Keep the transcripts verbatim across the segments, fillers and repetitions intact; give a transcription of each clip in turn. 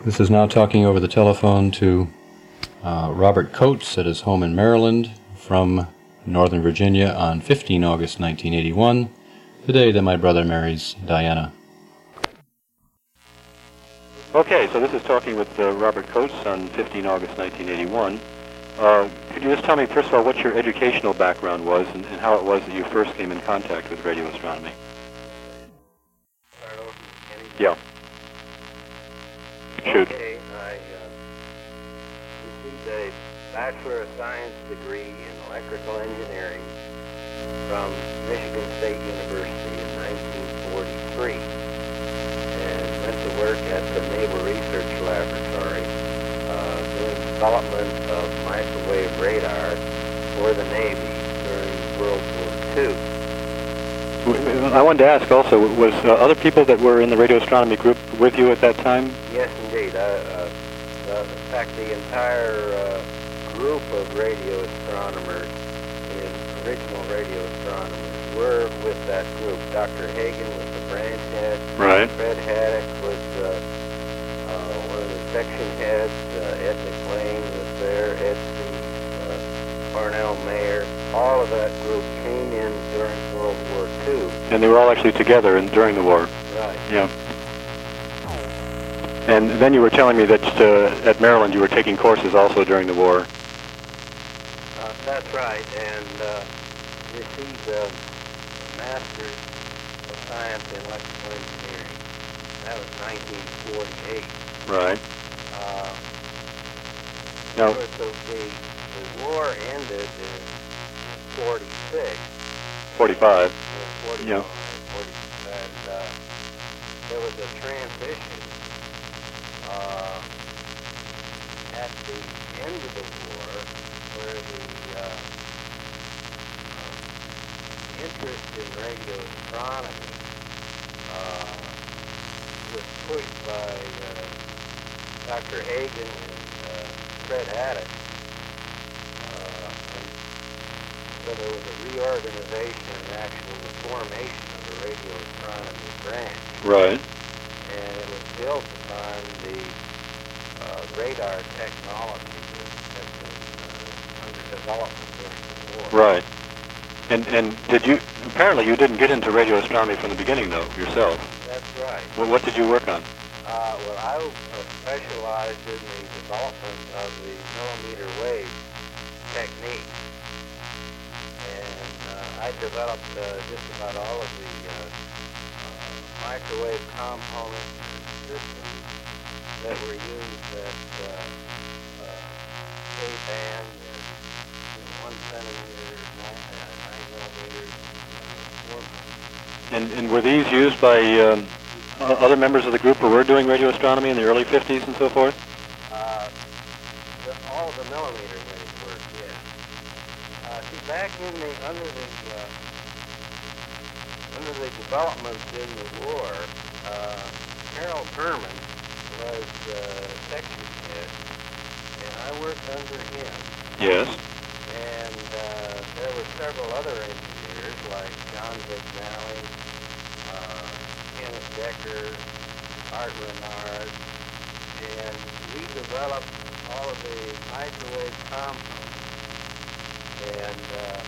This is now talking over the telephone to uh, Robert Coates at his home in Maryland from Northern Virginia on the fifteenth of August nineteen eighty-one, the day that my brother marries Diana. Okay, so this is talking with uh, Robert Coates on the fifteenth of August nineteen eighty-one. Uh, could you just tell me, first of all, what your educational background was and, and how it was that you first came in contact with radio astronomy? Yeah. Shoot. Okay, I uh, received a Bachelor of Science degree in Electrical Engineering from Michigan State University in nineteen forty-three and went to work at the Naval Research Laboratory uh, doing development of microwave radar for the Navy during World War Two. I wanted to ask also, was uh, other people that were in the radio astronomy group with you at that time? Yes, indeed. Uh, uh, uh, in fact, the entire uh, group of radio astronomers, the original radio astronomers, were with that group. Doctor Hagen was the branch head. Right. Fred Haddock was uh, uh, one of the section heads. Uh, Ed McLean was there. Ed C. Uh, Parnell Mayer. All of that group came in during World War Two. And they were all actually together in, during the war. Right. Yeah. And then you were telling me that uh, at Maryland you were taking courses also during the war. Uh, that's right, and uh, received a Master's of Science in Electrical Engineering. That was nineteen forty-eight. Right. Uh, now, of course, the, the, the war ended in forty-six. forty-five. Uh, forty-five, Yeah. forty, and uh, there was a transition uh, at the end of the war where the uh, uh, interest in radio astronomy uh, was pushed by uh, Doctor Hagen and uh, Fred Haddock. Uh, and so there was a reorganization and actual the formation of the radio astronomy branch. right. And it was built upon the uh, radar technology that had been uh, under development during the war. Right. And and did you, apparently you didn't get into radio astronomy from the beginning though, yourself. That's right. Well, what did you work on? Uh, well, I uh, specialized in the development of the millimeter wave technique. And uh, I developed uh, just about all of the uh, uh, microwave components and systems that were used at uh, uh, K-band, and, you know, one centimeter, nine, uh, nine millimeters, uh, four millimeters. And and were these used by um, o- other members of the group who were doing radio astronomy in the early fifties and so forth? Uh, the, all the millimeter wave work, yes. Uh, see, back in the under the uh, under the developments in the war, uh, Harold Herman was uh, section head, and I worked under him. Yes. And uh, there were several other engineers like John Vignali, uh, Kenneth Decker, Art Renard, and we developed all of the microwave components. And uh,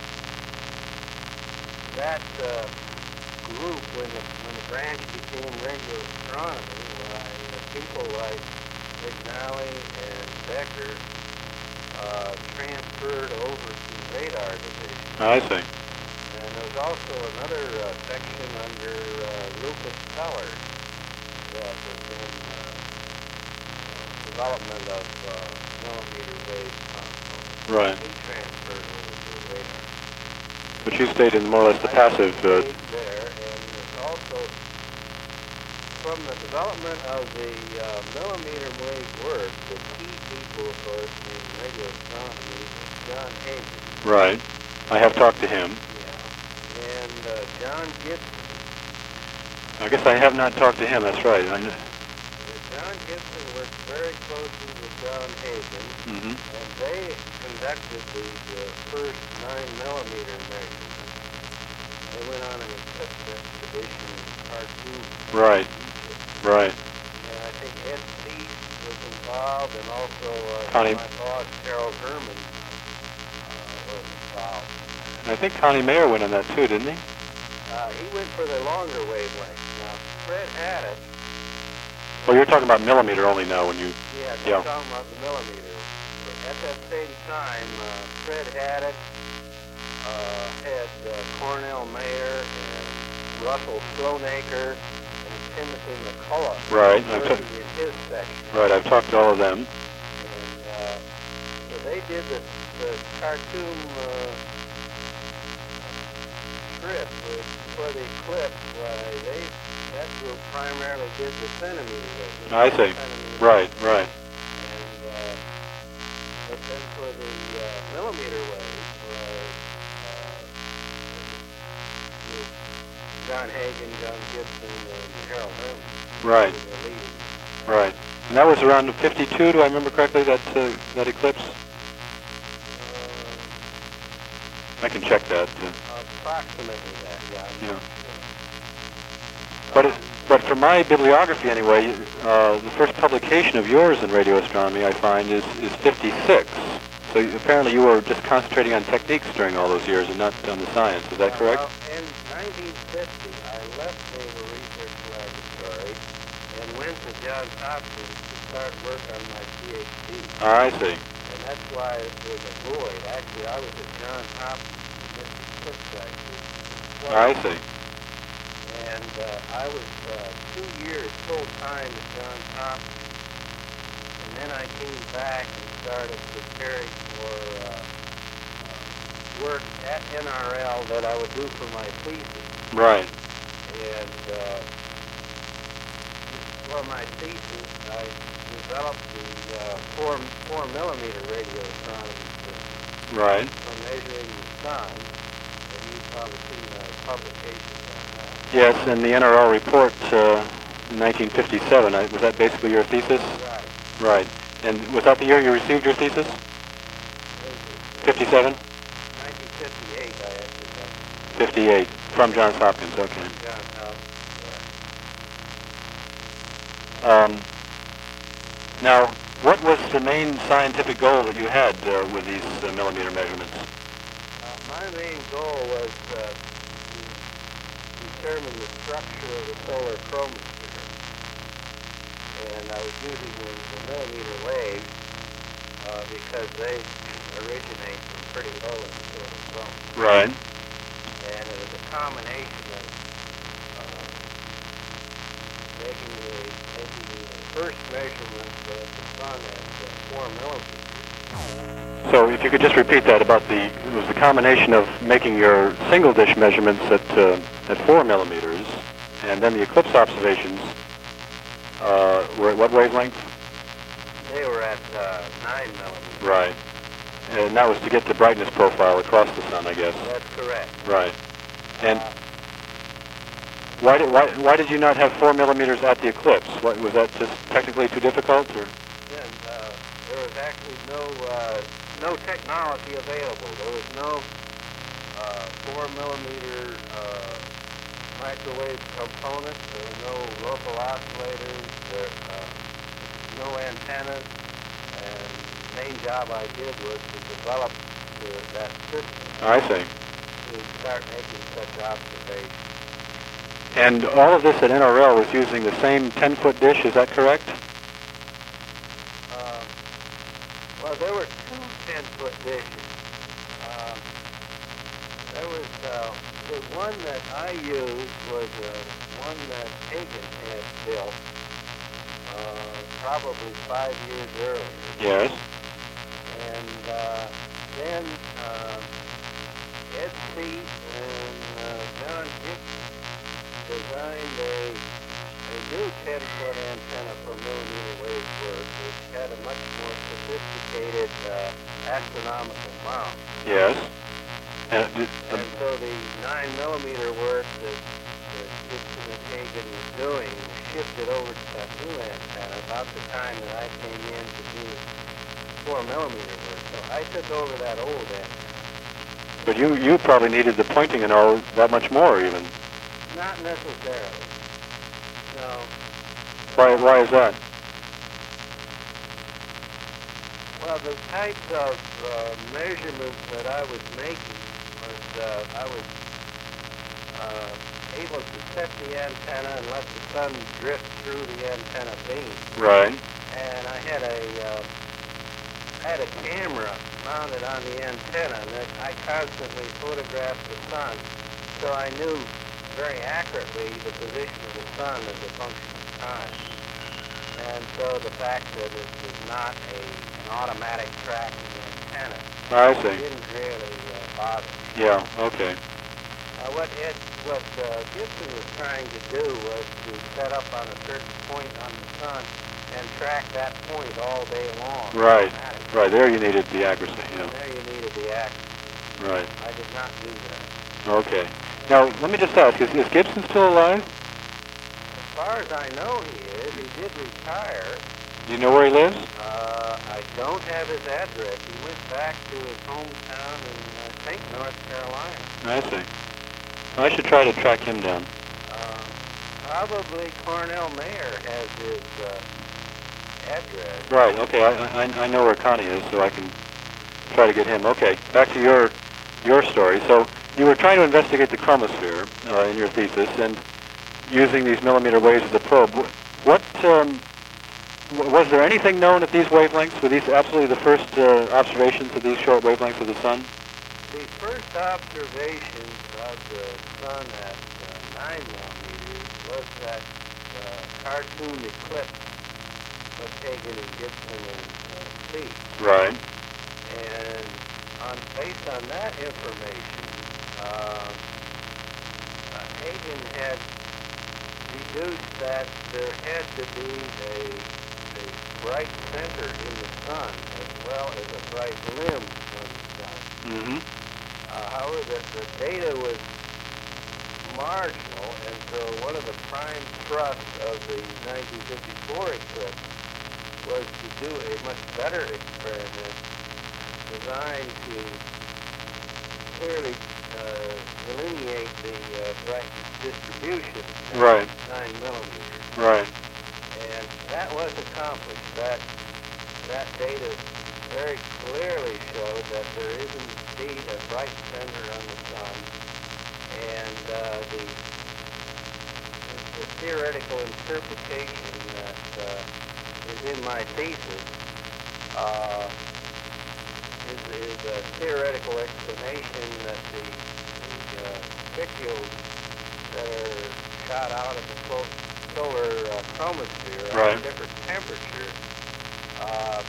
that uh, group, when the, when the branch became radio astronomy, why people like Vignali and Decker uh, transferred over to radar division. I see. And there was also another uh, section under uh, Rufus Feller that was in uh, development of uh, millimeter wave components. Right. He transferred over to radar. But you stayed in more or less the I passive. Uh, stayed there, and it's also from the development of the uh, millimeter wave work, the key people, of course, in radio astronomy was John Hagen. right. I have talked to him. Yeah. And uh, John Gibson. I guess I have not talked to him. That's right. I kn- John Gibson worked very closely with John Hagen, mm-hmm. and they conducted the uh, first nine millimeter measurements. They went on an expedition in Khartoum. Right. Egypt. Right. And I think Ed Cease was involved, and also uh, Connie. my boss, Carol Herman, uh, was involved. And I think Connie Mayer went on that too, didn't he? Uh, he went for the longer wavelength. Now, Fred Haddock. Well, you're talking about millimeter only now when you... Yeah, I'm yeah. talking about the millimeter. At that same time, uh, Fred Haddock uh, had uh, Cornell Mayer and Russell Sloanacre and Timothy McCullough. Right. Working in his section. Right, I've talked to all of them. And uh, so they did the, the cartoon uh, strip with, for the Eclipse. Uh, they that group primarily did the centimeter wave. I see. Right, right. And uh, but then for the uh, millimeter wave, uh, uh, John Hagen, John Gibson, and Harold Herman. Right. Were the leading. Right. And that was around fifty-two, do I remember correctly, that uh, that eclipse? Uh, I can check that. Uh, approximately that, yeah. I'm Yeah. not sure. But it, but from my bibliography anyway, uh, the first publication of yours in radio astronomy, I find, is, is fifty-six. So you, apparently you were just concentrating on techniques during all those years and not on the science. Is that correct? Well, in nineteen fifty, I left Naval Research Laboratory and went to Johns Hopkins to start work on my PhD. Ah, I see. And that's why there's a void. Actually, I was at Johns Hopkins in Mississippi Cliff Factory. Ah, I see. And uh, I was uh, two years full-time at Johns Hopkins. And then I came back and started preparing for uh, uh, work at N R L that I would do for my thesis. Right. And uh, for my thesis, I developed the uh, four, four millimeter radio astronomy system Right. for measuring the sun. And you've probably seen the publications on that. Yes, and the N R L report uh, in nineteen fifty-seven, I, was that basically your thesis? Right. Right. And was that the year you received your thesis? fifty-seven? nineteen fifty-eight, I actually got fifty-eight. From Johns Hopkins, okay. Johns Hopkins. Um, now, what was the main scientific goal that you had uh, with these uh, millimeter measurements? Uh, my main goal was uh, to determine the structure of the solar chromosphere. And I was using the, the millimeter waves uh, because they originate from pretty low in the solar chrome. Right. And it was a combination of uh, making the making the first measurement of the sun at uh, four millimeters. So if you could just repeat that about the, it was the combination of making your single dish measurements at, uh, at four millimeters, and then the eclipse observations uh, were at what wavelength? They were at uh, nine millimeters. Right. And that was to get the brightness profile across the sun, I guess. That's correct. Right. And Uh, why did why why did you not have four millimeters at the eclipse? What, was that just technically too difficult, or? then uh, there was actually no uh, no technology available. There was no uh, four millimeter uh, microwave components. There were no local oscillators. There uh, no antennas. And the main job I did was to develop the, that system I see. to start making such observations. And all of this at N R L was using the same ten-foot dish, is that correct? Uh, well, there were two ten-foot dishes. Uh, there was uh, the one that I used was uh, one that Hagen had built uh, probably five years earlier. Yes. And uh, then uh, Ed Seat and uh, John Gibson designed a, a new ten-foot antenna for millimeter wave work, which had a much more sophisticated uh, astronomical mount. Yes. And, it did, And so the nine millimeter work that, that Gibson and Hagen was doing was shifted over to that new antenna about the time that I came in to do four millimeter work. So I took over that old antenna. but you you probably needed the pointing and all that much more even. Not necessarily. No. Why why is that? Well, the types of uh, measurements that I was making was uh, I was uh, able to set the antenna and let the sun drift through the antenna beam. Right. And I had a uh, I had a camera mounted on the antenna, and that I constantly photographed the sun, so I knew very accurately the position of the sun as a function of time. And so the fact that it was not a, an automatic tracking antenna I see. didn't really uh, bother me. Yeah, okay. Uh, what Ed, what uh, Gibson was trying to do was to set up on a certain point on the sun and track that point all day long. Right, right. There you needed the accuracy, yeah. And there you needed the accuracy. Right. I did not do that. Okay. Now, let me just ask, is, is Gibson still alive? As far as I know he is. He did retire. Do you know where he lives? Uh, I don't have his address. He went back to his hometown in, I think, North Carolina. I see. I should try to track him down. Uh, probably Cornell Mayer has his uh, address. Right, okay. I, I, I know where Connie is, so I can try to get him. Okay, back to your your story. So you were trying to investigate the chromosphere uh, in your thesis, and using these millimeter waves as a probe. What um, w was there anything known at these wavelengths? Were these absolutely the first uh, observations of these short wavelengths of the sun? The first observations of the sun at uh, nine millimeters was that uh, cartoon eclipse was taken in Gibson and uh, Speed. Right. And on, based on that information, uh, uh, Hagen had deduced that there had to be a, a bright center in the sun as well as a bright limb on the sun. Mm-hmm. Uh, however, the, the data was marginal, and so one of the prime thrusts of the nineteen fifty-four eclipse was to do a much better experiment designed to clearly uh, delineate the uh, bright distribution at Right. nine millimeters. Right. And that was accomplished. That that data very clearly showed that there is indeed a bright center on the sun, and uh, the, the theoretical interpretation that uh, is in my thesis uh, is, is a theoretical explanation that the, the uh, spicules that are shot out of the clo- solar uh, chromosphere Right. at different temperatures uh,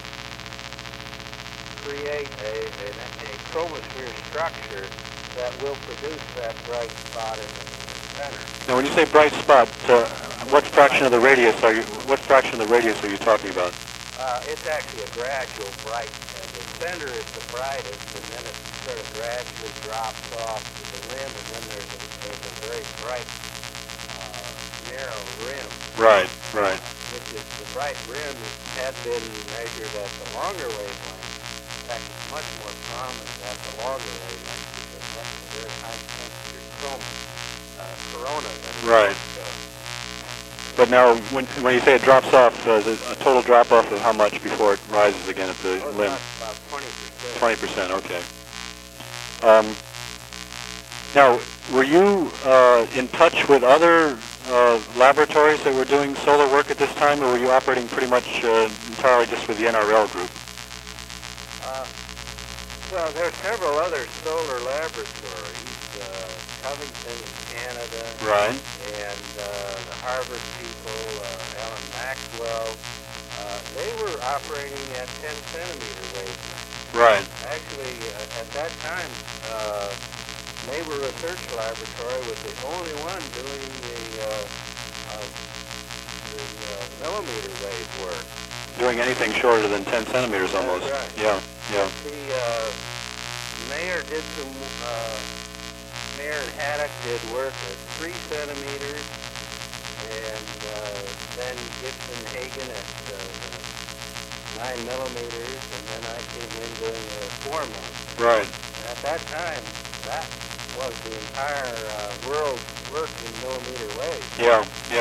create a, a, a chromosphere structure that will produce that bright spot in the center. Now, when you say bright spot, uh, what fraction of the radius are you? What fraction of the radius are you talking about? Uh, it's actually a gradual bright, and the center is the brightest, and then it sort of gradually drops off to the limb, and then there's a, there's a very bright, uh, narrow rim. Right. Right. Which is the bright rim had been measured at the longer wavelength. In fact, it's much more prominent at the longer wavelength because that's a very high temperature chroma, uh, corona. That Right. uh, But now, when when you say it drops off, uh, is it a total drop off of how much before it rises again at the oh, limb? about twenty percent. Twenty percent. Okay. Um, now, were you uh, in touch with other uh, laboratories that were doing solar work at this time, or were you operating pretty much uh, entirely just with the N R L group? Uh, well, there are several other solar laboratories. Uh, Covington in Canada. Right. And uh, the Harvard people, uh, Alan Maxwell, uh, they were operating at ten centimeter wavelengths. Right. Actually, uh, at that time, uh, Neighbor Research Laboratory was the only one doing the, uh, uh, the uh, millimeter wave work. Doing anything shorter than ten centimeters almost. That's right. Yeah. Yeah. The uh, Mayer did some. Uh, Mayer and Haddock did work at three centimeters, and uh, then Gibson Hagen at uh, nine millimeters, and then I came in doing uh, four millimeters. Right. And at that time, that was the entire uh, world's work in millimeter waves. Yeah. Yeah.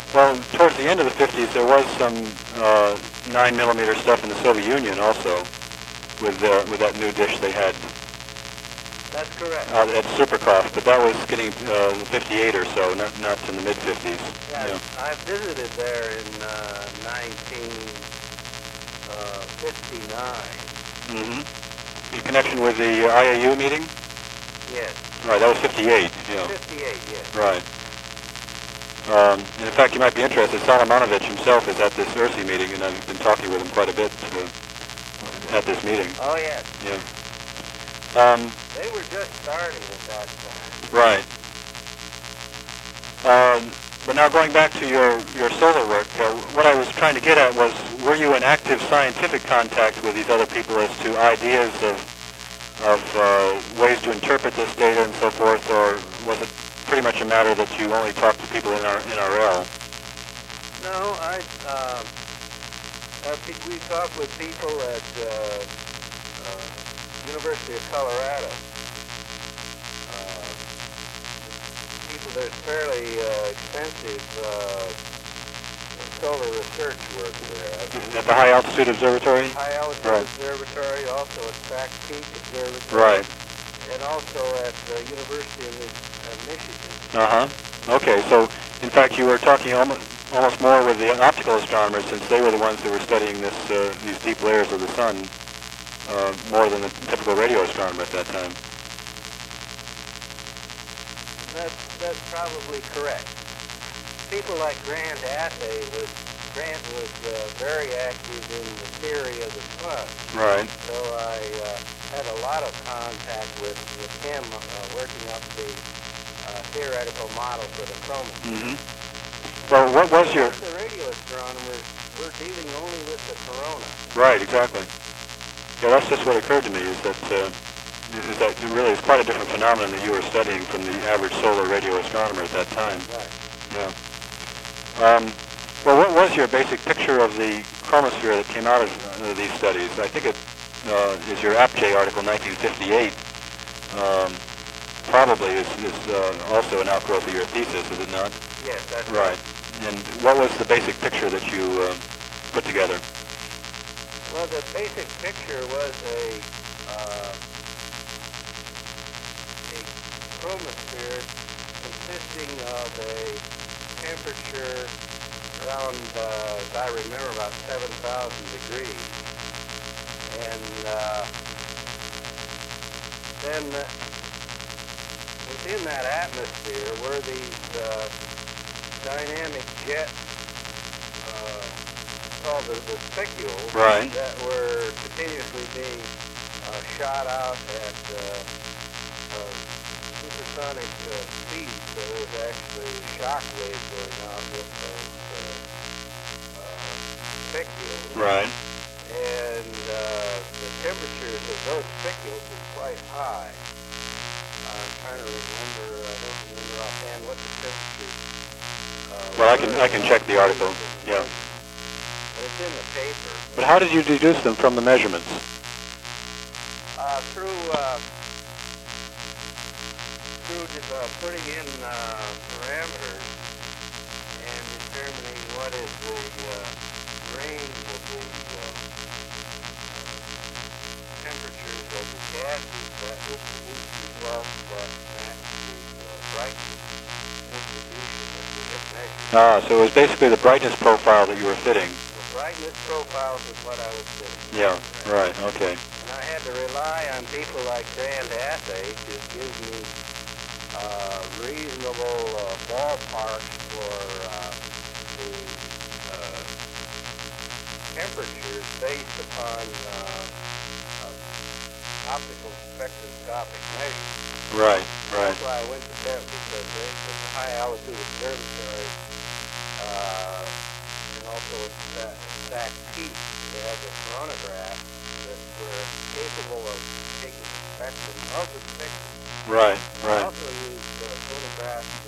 Well, towards the end of the fifties, there was some uh, nine millimeter stuff in the Soviet Union also, with uh, with that new dish they had. That's correct. Uh, at Superkov, but that was getting uh, fifty-eight or so, not not in the mid fifties. Yeah, Yeah. I visited there in uh, nineteen fifty-nine. Mm-hmm. In connection with the I A U meeting? Yes. Right, that was fifty-eight. Yeah. fifty-eight, yes. Right. Um, and in fact, you might be interested. Solomonovich himself is at this E R S I meeting, and I've been talking with him quite a bit uh, at this meeting. Oh, yes. Yeah. Um, They were just starting at that time. right. Um, but now going back to your, your solar work, uh, what I was trying to get at was, were you in active scientific contact with these other people as to ideas of, of uh, ways to interpret this data and so forth, or was it pretty much a matter that you only talked to people in our N R L? No, I, um, uh, pe- we talked with people at uh, uh, University of Colorado. Uh, people, there's fairly uh, extensive uh, solar research work there. At the High Altitude Observatory? High Altitude Right. Observatory, also at Sac Peak Observatory. Right. And also at the University of Mi- uh, Michigan. Uh-huh. Okay, so in fact you were talking almost, almost more with the optical astronomers, since they were the ones that were studying this, uh, these deep layers of the sun, uh, more than the typical radio astronomer at that time. That's, that's probably correct. People like Grant Assay was, Grant was uh, very active in the theory of the sun. Right. So I uh, had a lot of contact with, with him uh, working up the uh, theoretical model for the chromatin. Mm-hmm. Well, what was your... The radio astronomers were dealing only with the corona. Right, exactly. Yeah, that's just what occurred to me, is that, uh, is that it really is quite a different phenomenon that you were studying from the average solar radio astronomer at that time. Right. Yeah. Um, well, what was your basic picture of the chromosphere that came out of uh, these studies? I think it uh, is your AppJ article, nineteen fifty-eight. Um, probably is, is uh, also an outgrowth of your thesis, is it not? Yes, that's Right. And what was the basic picture that you uh, put together? Well, the basic picture was a, uh, a chromosphere consisting of a temperature around, uh, as I remember, about seven thousand degrees. And uh, then uh, within that atmosphere were these uh, dynamic jets uh, called the, the spicules, Right. that were continuously being uh, shot out at uh, uh, supersonic uh, speed. So there was actually shock waves going out with those uh, uh, spicules. Right. And uh, the temperatures of those spicules were quite high. I'm trying to remember, I don't remember offhand what the temperatures uh, Well, I can were. I can check the article. Yeah. But it's in the paper. But how did you deduce them from the measurements? Uh, through uh, through just, uh, putting in uh, parameters and determining what is the uh, range of the uh, temperatures of the gases that will produce results that match the uh, brightness distribution that we have measured. Ah, so it was basically the brightness profile that you were fitting. The brightness profiles is what I was doing. Yeah, right, okay. And I had to rely on people like Grand Assay to give me uh, reasonable uh, ballparks for uh, the uh, temperatures based upon uh, uh, optical spectroscopic measurements. Right, right. That's why I went to them, because they, at the High Altitude Observatory uh, and also at Sac, Sac Peak, they had the coronagraphs that were capable of taking the spectrum of the spectrum. Right, I right. also used uh, photographs